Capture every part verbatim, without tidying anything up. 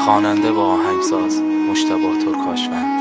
خواننده و آهنگساز مجتبی ترکاشوند.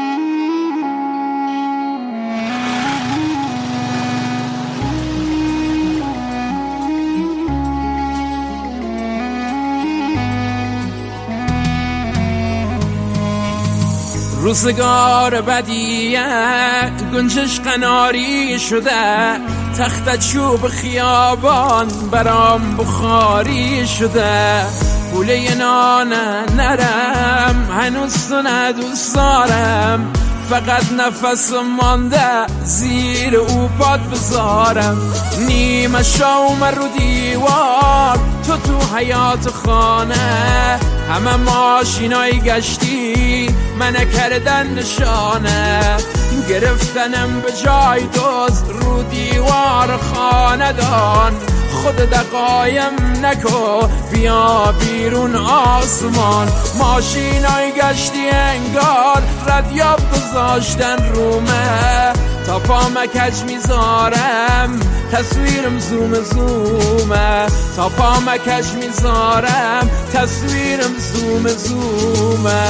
روزگار بدیه گنجش قناری شده، تخت چوب خیابان برام بخاری شده. پوله نان نرم هنوز تو ندوست دارم، فقط نفس مانده زیر او پاد بذارم. نیمه شوم رو دیوار تو تو حیات خانه، همه ماشینای گشتی من کردن نشانه. گرفتنم به جای دوز رو دیوار خاندان، خود دقایم نکو بیا بیرون آسمان. ماشینای گشتی انگار ردیاب گذاشتن رومه، تا پام کج میذارم تصویرم زوم زومه. تا پام کج میذارم تصویرم زوم زومه.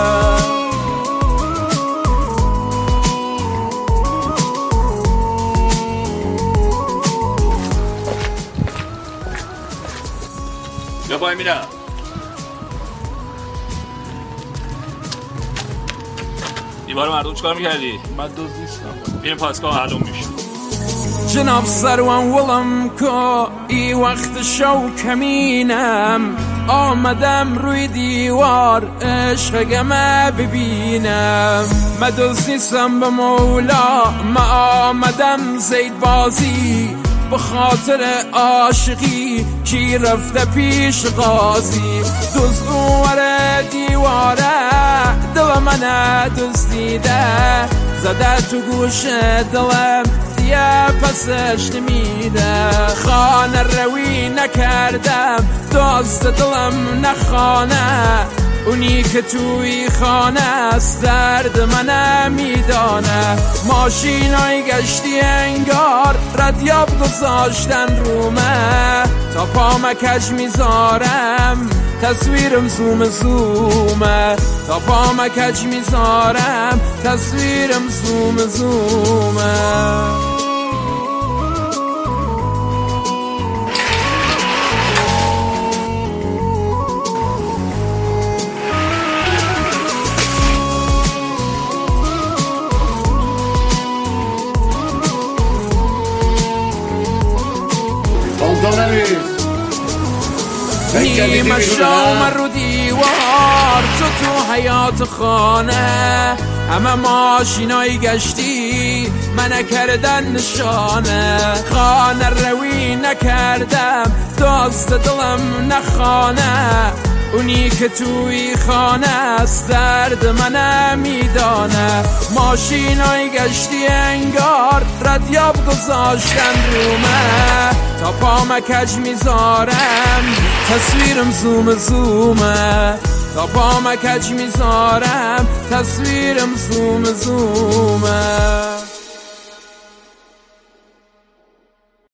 بیا پای میرم. دیوار مردم چکار میکردی؟ من دوز نیستم. بیریم پاسگاه معلوم میشه. جناب سروان ولم کو ای وقت شو کمینم، آمدم روی دیوار عشقگمه ببینم. من دوز نیستم به مولا، من آمدم زید بازی، به خاطر عاشقی کی رفته پیش قاضی. دوز اونور دیواره دل من دزدیده، زده تو گوش دلم دیگه پسش نمیده. خانه روی نکردم دزد دلم نخانه، اونی که توی خانه است درد من میدانه. ماشینای گشتی انگار ردیاب گذاشتن رومه، تا پام کج میذارم تصویرم زوم زومه. تا پام کج میذارم تصویرم زوم زومه. نیمه شوم رو دیوار تو تو حیات خانه، همه ماشینای گشتی من کردن نشانه. خانه روی نکردم دزد دلم نخانه، اونی که توی خانه است درد من میدانه. ماشینای گشتی انگار ردیاب گذاشتن رومه، تا پام کج میذارم تصویرم زوم زومه. تا پام کج میذارم تصویرم زوم زومه.